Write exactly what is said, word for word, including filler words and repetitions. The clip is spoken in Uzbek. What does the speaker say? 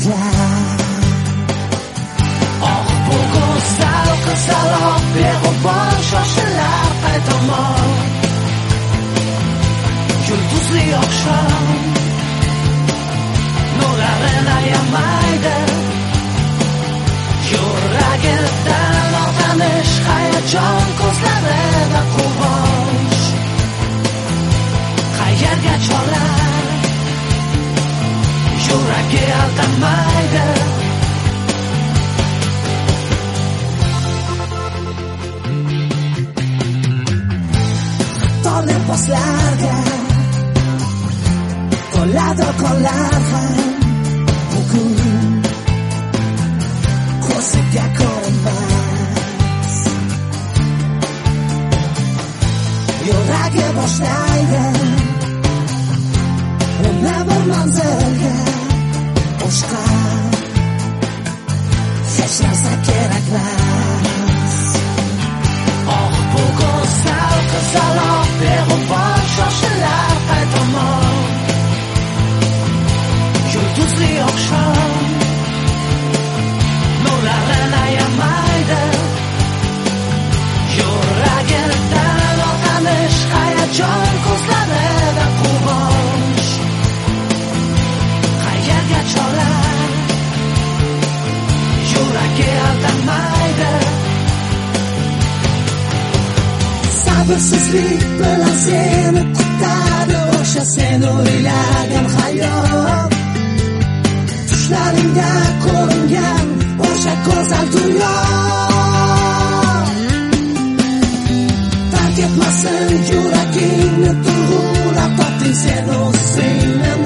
keraklar. Oh, bu go'zal qizaloq beg'ubor shoshilar qaytomon. Yulduzli oqshom nurlarini ayamaydi. Yuragidan otanish hayajon, ko'zlarida quvonch. Qayerga cholar yuragi aldamaydi. Hatto liboslarga to'ladi qonlar ham bugun ko'ziga ko'rinmas. Yuragi boshlaydi uni bir manzilga, boshqa hech narsa kerakmas. Oh, bu go'zal qizaloq beg'ubor shoshilar qaytomon. Yulduzli oqshom nurlarini ayamaydi. Yuragidan otanish hayajon, ko'zlarida quvonch. Qayerga cholar yuragi aldamaydi. Sabrsizlik bilan seni kutadi o'sha sen o'ylagan hayot. Tushlaringda ko'ringan o'sha go'zal dunyo. Tark etmasin yuragingni, tuyg'ular topding sen o'zingni